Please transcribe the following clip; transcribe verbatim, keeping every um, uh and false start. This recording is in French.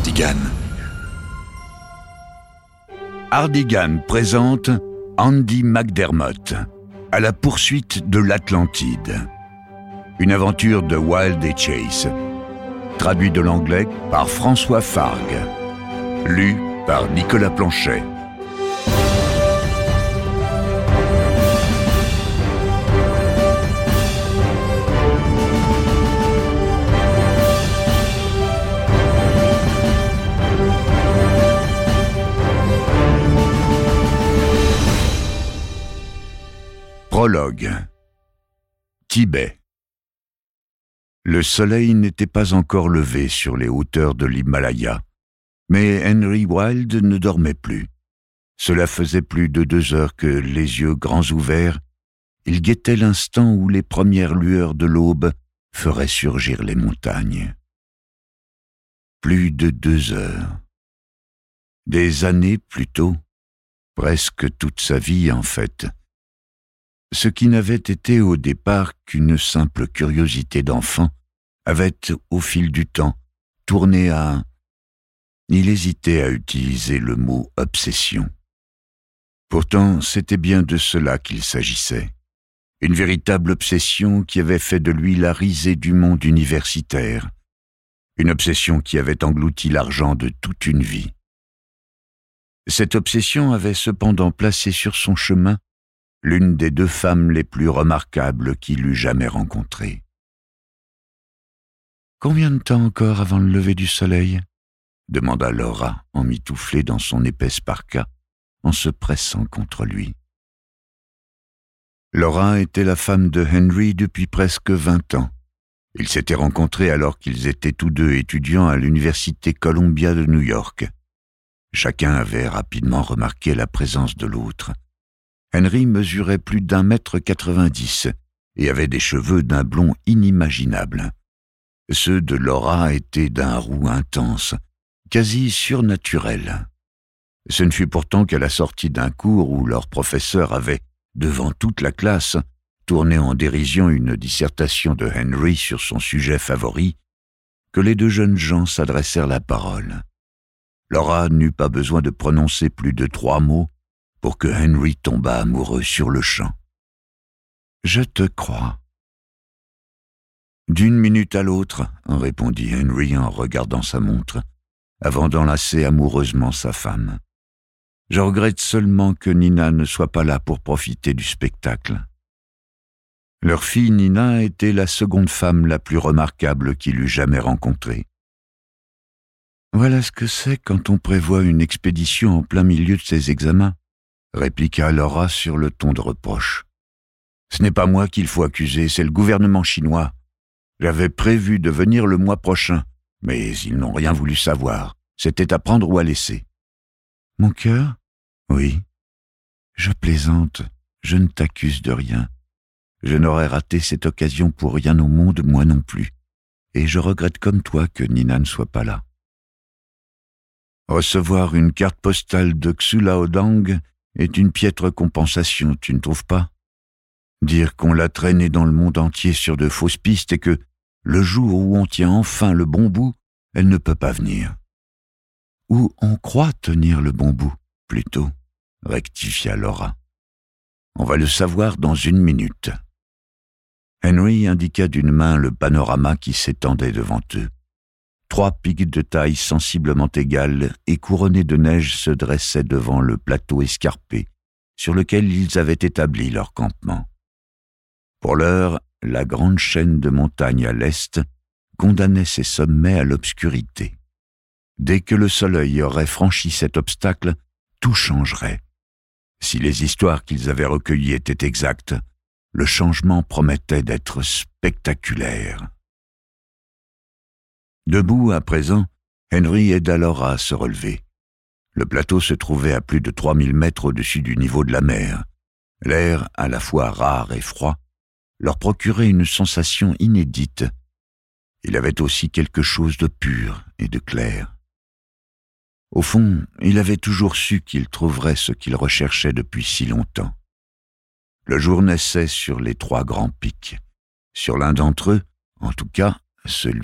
Hardigan. Hardigan présente Andy McDermott à la poursuite de l'Atlantide. Une aventure de Wild et Chase. Traduit de l'anglais par François Fargue. Lu par Nicolas Planchet. Prologue. Tibet. Le soleil n'était pas encore levé sur les hauteurs de l'Himalaya, mais Henry Wilde ne dormait plus. Cela faisait plus de deux heures que, les yeux grands ouverts, il guettait l'instant où les premières lueurs de l'aube feraient surgir les montagnes. Plus de deux heures. Des années plutôt, presque toute sa vie en fait. Ce qui n'avait été au départ qu'une simple curiosité d'enfant avait, au fil du temps, tourné à... Il hésitait à utiliser le mot « obsession ». Pourtant, c'était bien de cela qu'il s'agissait. Une véritable obsession qui avait fait de lui la risée du monde universitaire. Une obsession qui avait englouti l'argent de toute une vie. Cette obsession avait cependant placé sur son chemin l'une des deux femmes les plus remarquables qu'il eût jamais rencontrées. « Combien de temps encore avant le lever du soleil ?» demanda Laura, emmitouflée dans son épaisse parka, en se pressant contre lui. Laura était la femme de Henry depuis presque vingt ans. Ils s'étaient rencontrés alors qu'ils étaient tous deux étudiants à l'université Columbia de New York. Chacun avait rapidement remarqué la présence de l'autre. Henry mesurait plus d'un mètre quatre-vingt-dix et avait des cheveux d'un blond inimaginable. Ceux de Laura étaient d'un roux intense, quasi surnaturel. Ce ne fut pourtant qu'à la sortie d'un cours où leur professeur avait, devant toute la classe, tourné en dérision une dissertation de Henry sur son sujet favori, que les deux jeunes gens s'adressèrent la parole. Laura n'eut pas besoin de prononcer plus de trois mots pour que Henry tombât amoureux sur le champ. « Je te crois. » « D'une minute à l'autre, » répondit Henry en regardant sa montre, avant d'enlacer amoureusement sa femme. « Je regrette seulement que Nina ne soit pas là pour profiter du spectacle. » Leur fille Nina était la seconde femme la plus remarquable qu'il eût jamais rencontrée. « Voilà ce que c'est quand on prévoit une expédition en plein milieu de ses examens, » répliqua Laura sur le ton de reproche. « Ce n'est pas moi qu'il faut accuser, c'est le gouvernement chinois. J'avais prévu de venir le mois prochain, mais ils n'ont rien voulu savoir. C'était à prendre ou à laisser. »« Mon cœur ? Oui. Je plaisante, je ne t'accuse de rien. Je n'aurais raté cette occasion pour rien au monde, moi non plus. Et je regrette comme toi que Nina ne soit pas là. » Recevoir une carte postale de Xulaodang est une piètre compensation, tu ne trouves pas ? Dire qu'on l'a traînée dans le monde entier sur de fausses pistes et que, le jour où on tient enfin le bon bout, elle ne peut pas venir. Ou on croit tenir le bon bout, plutôt, rectifia Laura. On va le savoir dans une minute. Henry indiqua d'une main le panorama qui s'étendait devant eux. Trois pics de taille sensiblement égales et couronnées de neige se dressaient devant le plateau escarpé, sur lequel ils avaient établi leur campement. Pour l'heure, la grande chaîne de montagnes à l'est condamnait ses sommets à l'obscurité. Dès que le soleil aurait franchi cet obstacle, tout changerait. Si les histoires qu'ils avaient recueillies étaient exactes, le changement promettait d'être spectaculaire. Debout à présent, Henry aida Laura à se relever. Le plateau se trouvait à plus de trois mille mètres au-dessus du niveau de la mer. L'air, à la fois rare et froid, leur procurait une sensation inédite. Il avait aussi quelque chose de pur et de clair. Au fond, il avait toujours su qu'il trouverait ce qu'il recherchait depuis si longtemps. Le jour naissait sur les trois grands pics. Sur l'un d'entre eux, en tout cas, celui